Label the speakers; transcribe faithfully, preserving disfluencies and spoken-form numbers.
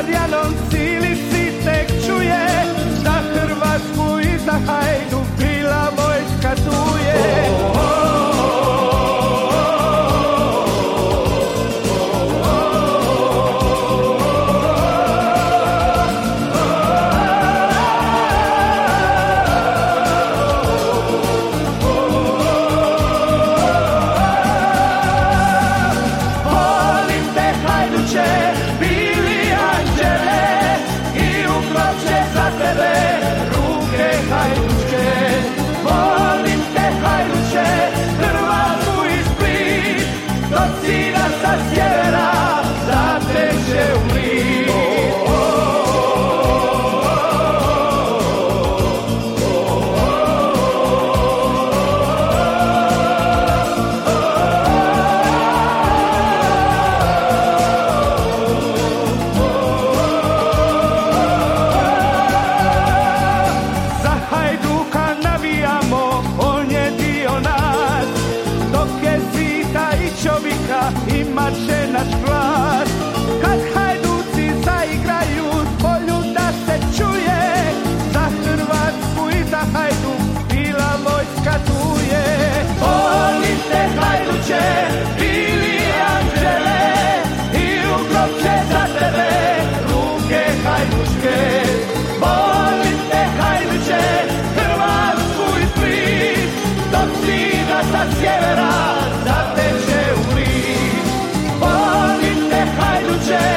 Speaker 1: Marijanom Cilici tek čuje, za Hrvatsku i za Hajduk bila vojska tu je. Sa sjevera zateče u mlin. Za Hajduka navijamo, on je dio nas, dok je Zita i Čovika imat će naš glas. Kad Hajduci zaigraju volju da se čuje, za Hrvatsku i za Hajduk bila vojska tu je. Volite Hajduče, bili anđele, i u grob će za tebe ruke hajdučke. Volite Hajduče, Hrvatsku i Split, dok Zida sa sjevera zateče u mlin. Volite Hajduče,